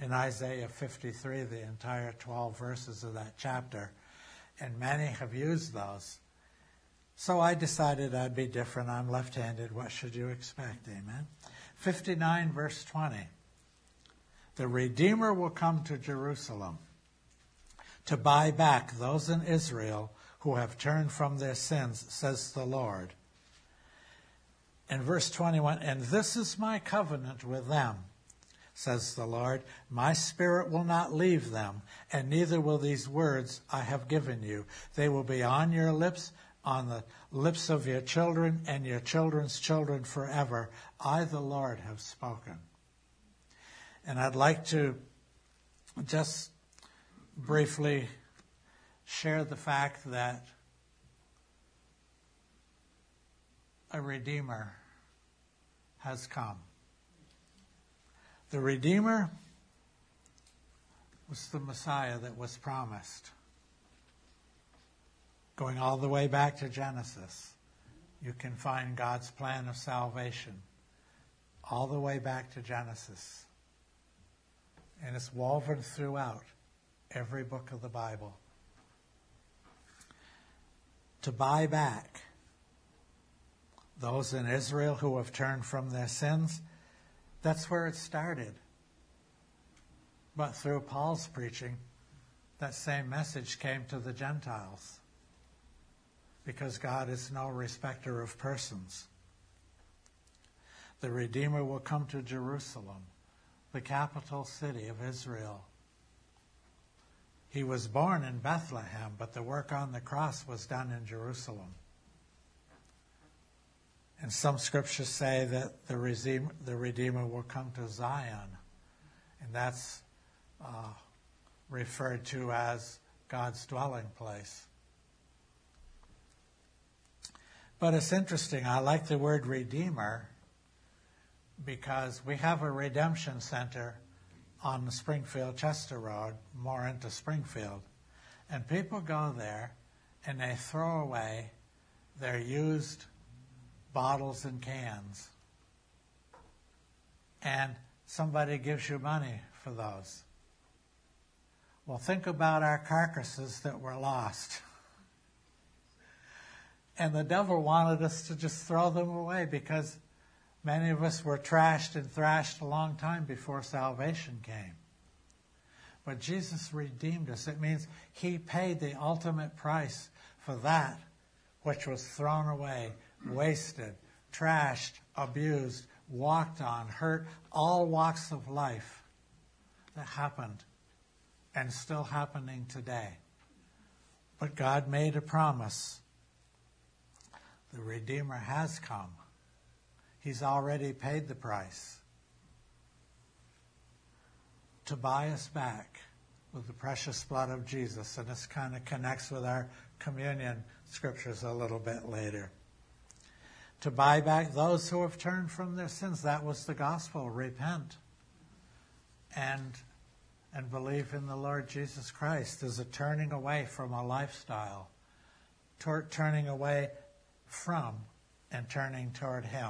in Isaiah 53, the entire 12 verses of that chapter, and many have used those. So I decided I'd be different. I'm left-handed. What should you expect? Amen. 59, verse 20. The Redeemer will come to Jerusalem to buy back those in Israel who have turned from their sins, says the Lord. And verse 21, and this is my covenant with them, says the Lord. My spirit will not leave them, and neither will these words I have given you. They will be on your lips, on the lips of your children and your children's children forever. I, the Lord, have spoken. And I'd like to just briefly share the fact that a Redeemer has come. The Redeemer was the Messiah that was promised. Going all the way back to Genesis, you can find God's plan of salvation all the way back to Genesis. And it's woven throughout every book of the Bible. To buy back those in Israel who have turned from their sins, that's where it started. But through Paul's preaching, that same message came to the Gentiles, because God is no respecter of persons. The Redeemer will come to Jerusalem, the capital city of Israel. He was born in Bethlehem, but the work on the cross was done in Jerusalem. And some scriptures say that the Redeemer will come to Zion, and that's referred to as God's dwelling place. But it's interesting. I like the word Redeemer because we have a redemption center on the Springfield-Chester Road, more into Springfield. And people go there and they throw away their used bottles and cans. And somebody gives you money for those. Well, think about our carcasses that were lost. And the devil wanted us to just throw them away because many of us were trashed and thrashed a long time before salvation came. But Jesus redeemed us. It means he paid the ultimate price for that which was thrown away, wasted, trashed, abused, walked on, hurt, all walks of life that happened and still happening today. But God made a promise. The Redeemer has come. He's already paid the price to buy us back with the precious blood of Jesus. And this kind of connects with our communion scriptures a little bit later. To buy back those who have turned from their sins. That was the gospel. Repent and believe in the Lord Jesus Christ. There's a turning away from a lifestyle, turning away from and turning toward him.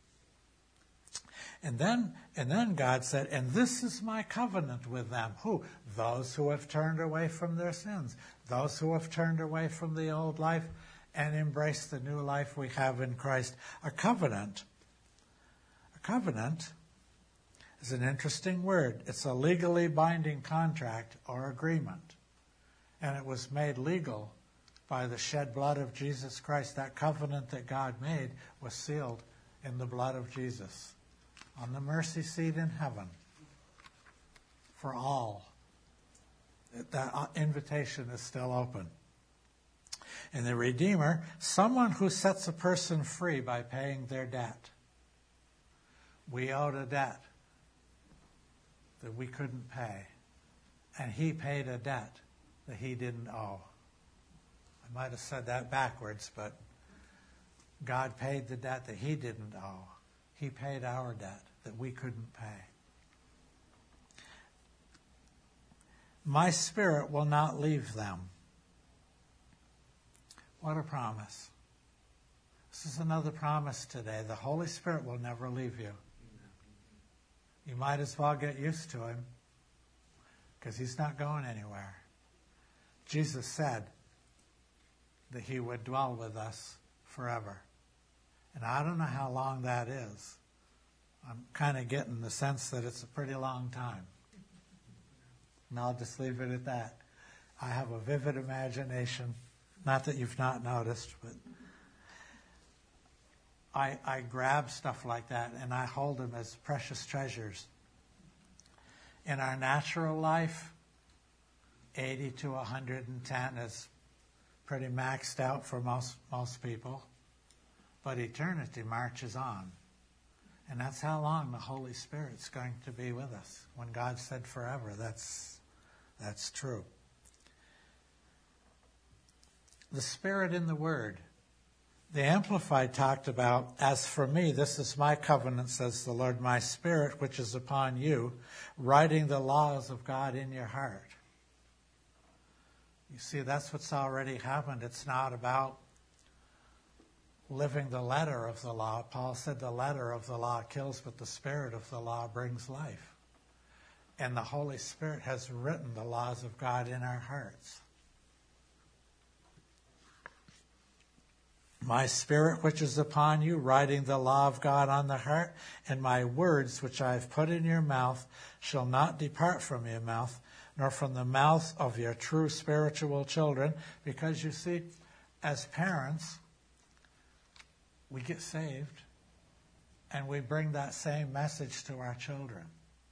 And then God said, and this is my covenant with them. Who? Those who have turned away from their sins. Those who have turned away from the old life and embraced the new life we have in Christ. A covenant. A covenant is an interesting word. It's a legally binding contract or agreement. And it was made legal by the shed blood of Jesus Christ. That covenant that God made was sealed in the blood of Jesus on the mercy seat in heaven for all. That invitation is still open. And the Redeemer, someone who sets a person free by paying their debt. We owed a debt that we couldn't pay, and he paid a debt that he didn't owe. I might have said that backwards, but God paid the debt that he didn't owe. He paid our debt that we couldn't pay. My spirit will not leave them. What a promise. This is another promise today. The Holy Spirit will never leave you. You might as well get used to him. because he's not going anywhere. Jesus said that he would dwell with us forever. And I don't know how long that is. I'm kind of getting the sense that it's a pretty long time. And I'll just leave it at that. I have a vivid imagination. Not that you've not noticed, but I grab stuff like that and I hold them as precious treasures. In our natural life, 80 to 110 is pretty maxed out for most people. But eternity marches on. And that's how long the Holy Spirit's going to be with us. When God said forever, that's true. The Spirit in the Word. The Amplified talked about, as for me, this is my covenant, says the Lord, my Spirit, which is upon you, writing the laws of God in your heart. You see, that's what's already happened. It's not about living the letter of the law. Paul said the letter of the law kills, but the Spirit of the law brings life. And the Holy Spirit has written the laws of God in our hearts. My Spirit which is upon you, writing the law of God on the heart, and my words which I have put in your mouth shall not depart from your mouth, nor from the mouth of your true spiritual children. Because you see, as parents, we get saved, and we bring that same message to our children.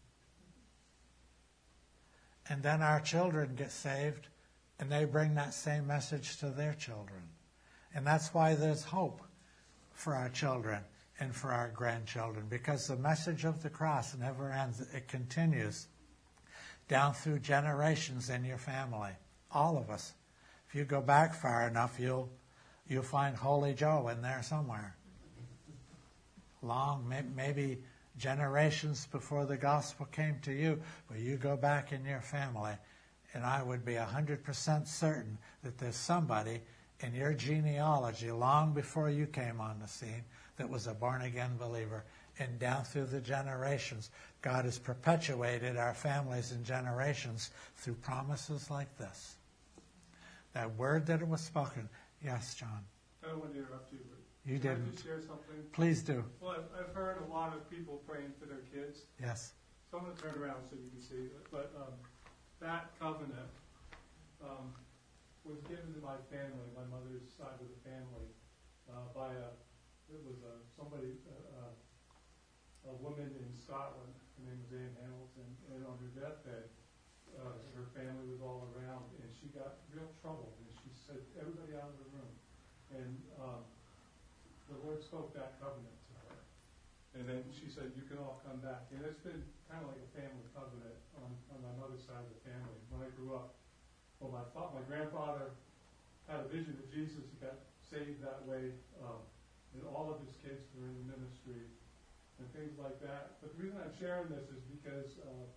And then our children get saved, and they bring that same message to their children. And that's why there's hope for our children and for our grandchildren, because the message of the cross never ends. It continues down through generations in your family. All of us. If you go back far enough, you'll find Holy Joe in there somewhere. Long, maybe generations before the gospel came to you, but you go back in your family, and I would be 100% certain that there's somebody in your genealogy long before you came on the scene that was a born-again believer. And down through the generations, God has perpetuated our families and generations through promises like this. That word that was spoken. Yes, John. I don't want to interrupt you, but you can didn't. I just share something? Please do. Well, I've heard a lot of people praying for their kids. Yes. So I'm going to turn around so you can see it. But that covenant was given to my family, my mother's side of the family, by a woman in Scotland. Her name was Anne Hamilton, and on her deathbed, her family was all around, and she got real trouble, and she said, "Everybody out of the room." And the Lord spoke that covenant to her, and then she said, "You can all come back." And it's been kind of like a family covenant on my mother's side of the family. When I grew up, well, my grandfather had a vision of Jesus. He got saved that way, and all of his kids were in the ministry and things like that. But the reason I'm sharing this is because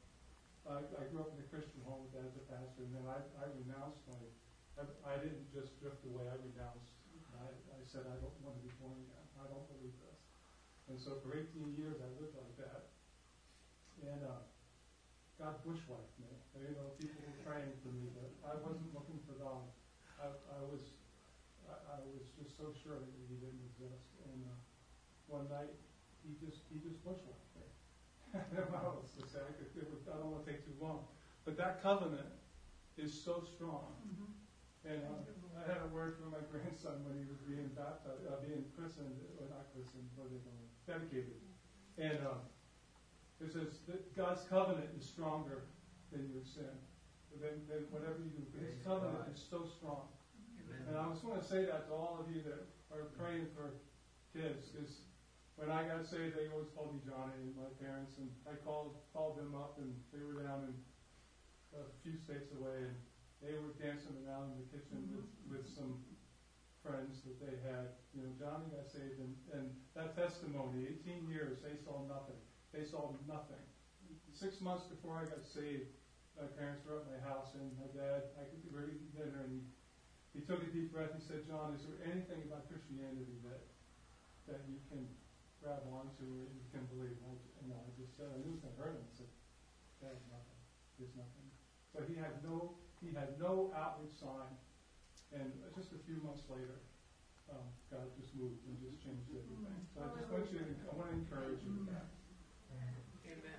I grew up in a Christian home with Dad as a pastor, and then I renounced I didn't just drift away. I renounced. I said, I don't want to be born again. I don't believe this. And so for 18 years I lived like that. And God bushwhacked me. People were praying for me, but I wasn't looking for God. I was just so sure that He didn't exist. And one night he just bushwhacked me. I don't know what else to say. I don't want to take too long. But that covenant is so strong. Mm-hmm. And I had a word from my grandson when he was being baptized, being christened, or not christened, what are they call it? Dedicated. And it says that God's covenant is stronger than your sin, than whatever you do. His covenant is so strong. Amen. And I just want to say that to all of you that are praying for kids, because when I got saved, they always called me Johnny, and my parents, and I called them up, and they were down in a few states away, and they were dancing around in the kitchen with some friends that they had. Johnny got saved, and that testimony, 18 years, they saw nothing. They saw nothing. 6 months before I got saved, my parents were at my house, and my dad, we were eating dinner, and he took a deep breath. He said, "John, is there anything about Christianity that you can grab onto or you can believe?" And I just said, I knew it was going to hurt him. I said, "Dad, nothing. There's nothing." but he had no outward sign. And just a few months later, God just moved and just changed everything. So I want to encourage you with that. Amen.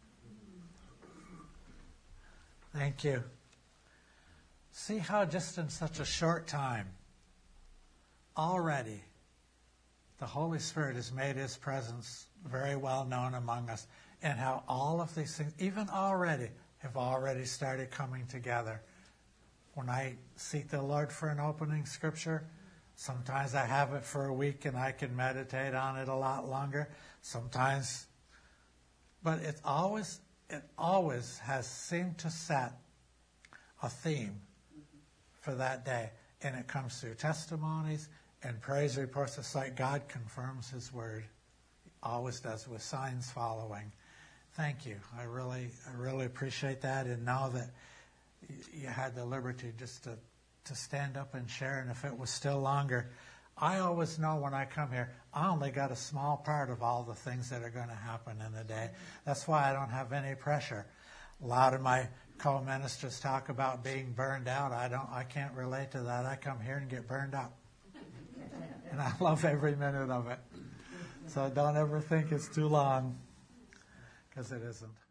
Thank you. See how just in such a short time, already, the Holy Spirit has made His presence very well known among us, and how all of these things, even already, have already started coming together. When I seek the Lord for an opening scripture, sometimes I have it for a week and I can meditate on it a lot longer. Sometimes, but it always has seemed to set a theme for that day. And it comes through testimonies and praise reports. It's like God confirms His word. He always does, with signs following. Thank you. I really appreciate that, and know that you had the liberty just to stand up and share. And if it was still longer, I always know when I come here, I only got a small part of all the things that are going to happen in a day. That's why I don't have any pressure. A lot of my co-ministers talk about being burned out. I can't relate to that. I come here and get burned up. And I love every minute of it. So don't ever think it's too long, because it isn't.